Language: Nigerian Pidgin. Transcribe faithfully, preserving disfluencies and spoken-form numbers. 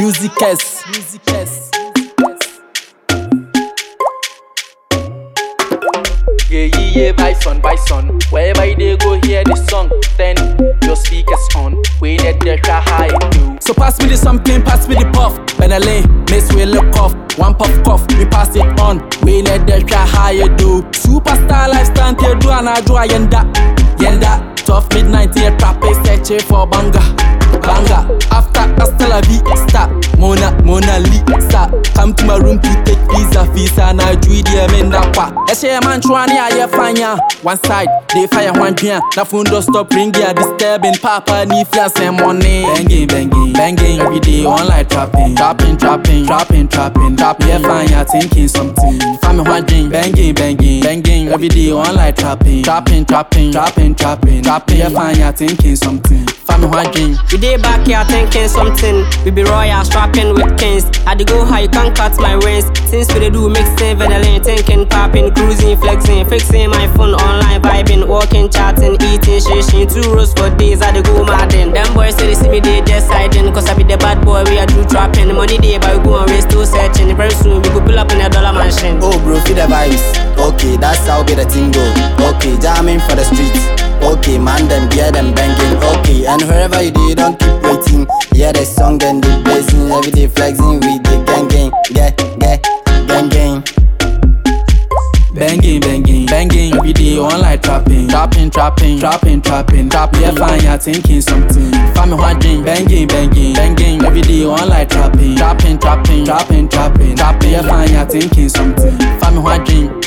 Music S. Music S. Yeah, yeah, yeah, bison, bison. Wherever they go, hear the song. Then your speakers on. We let the try high do. So pass me the something, pass me the puff. Benelli, miss we look off. One puff cough, we pass it on. We let the try how you do. Superstar lifestyle, te do and I do yenda, yenda. Tough midnight here, trap is searching for banga, banga. After hasta la vista, Mona, Mona Lisa. Come to my room to take visa, visa. And I do it here, men that pa. I say a man trying to fire. One side, they fire one dream. The phone don't stop ringing, disturbing. Papa need fear some money. Banging, banging, banging. Every day online trapping, trapping, trapping, trapping, trapping, trapping. Yeah, fire thinking something. Family one dream, banging, banging, banging. Every day online trapping, trapping, trapping, trapping, trapping, trapping. Yeah, fire thinking something. Family one dream. We day back here thinking something. We be royal, strapping with kings. I dey go high, you can't cut my reins. Since we dey do mixing, vanilla, thinking, popping, cruising, flexing, fixing my phone, online vibing, walking, chatting, eating, shishing. Two rows for days, I dey go mad in. Them boys say they see me, they just siding. Cause I be the bad boy, we are do trapping. Money day, but we go on race, still searching. Very soon, we go pull up in a dollar mansion. Oh bro, feel the vibes. Okay, that's how be the thing go. Okay, jamming for the streets. Okay, man, them beer them banging. Okay, and wherever you do, you don't keep waiting. Yeah, the song and the blazing. Every day flexing with the gang gang. Yeah, yeah, gang gang. Banging, banging, banging. Every day online trapping, trapping, trapping, trapping, trapping, trapping. Yeah, fine, you're thinking something. Family one dream, banging, banging, banging. Every day online trapping, trapping, trapping, trapping, trapping, trapping. Yeah, fine, you're thinking something. Family one dream.